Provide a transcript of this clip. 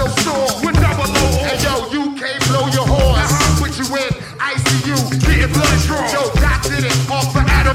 your store. With double O. And yo, you can't blow your horse. Put you in ICU, getting blood drawn. Yo, Doc did it off